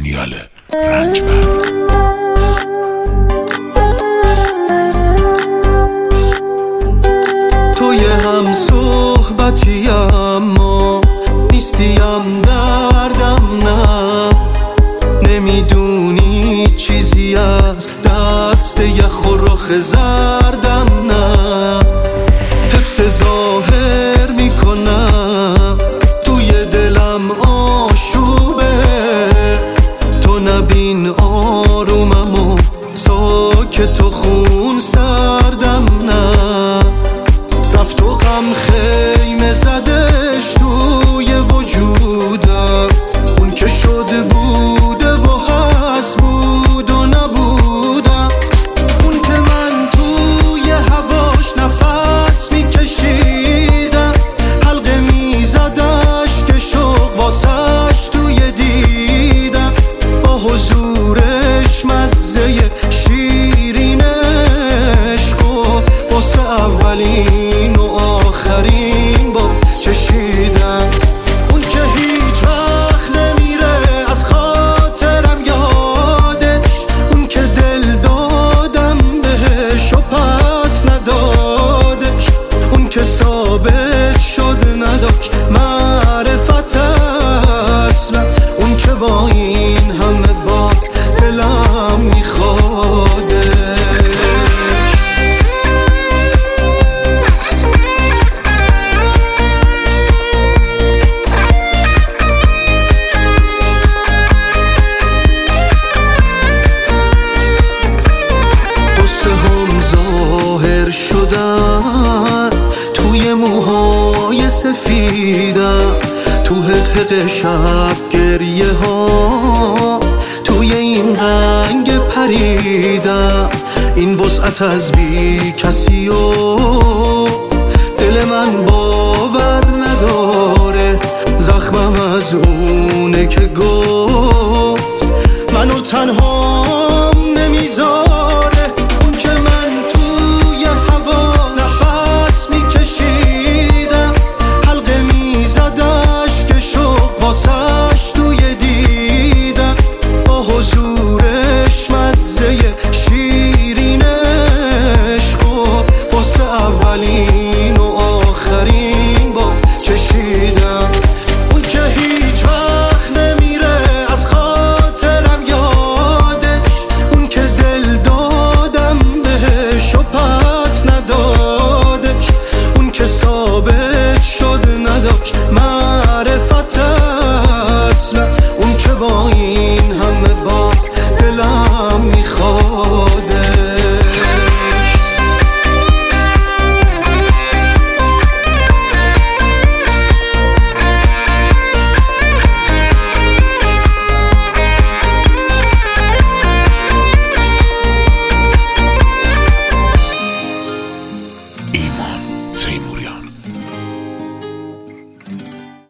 دانیال رنجبر. توی هم صحبتی اما نیستیم دردم نه، نمیدونی چیزی از دست یخ و رخ زردم نه. حفظ ظاهر میکنم توی دلم آشوبه، تو نبین آرومم و ساکت و خون سردم نه. رفت و غم خیمه زدش توی وجودم، اون که شده بوده و هست بود و نبودم، اون که من توی هواش نفس میکشیدم، حلقه میزدش که شوق واسش توی دیدم، با حضورش مزه شیرین عشق و واسه اولین و آخرین با چشیدم. اون که هیچ وقت نمیره از خاطرم یادش، اون که دل دادم بهش و پس ندادش، اون که ثابت شد نداشت معرفت اصلا، اون که با این همه باز دلم میخوادش. قصه هم ظاهر شدن توی موهای سفیدم، تو حقیق شب گریه ها توی این رنگ پریدم. این وسعت از بی کسی و دل من باور نداره، زخمم از اونه که گفت منو تنها نمیذاره، اون که من توی هوا نفس میکشیدم، حلقه میزدش که شوق واسش توی دیدم، با حضورش مزه شیرین عشق و واسه اولین و آخرین با چشیدم. اون که هیچ وقت نمیره از خاطرم یادش، اون که دل دادم بهش و پس ندادش، اون که ثابت شد نداشت معرفت اصلا، اون که با این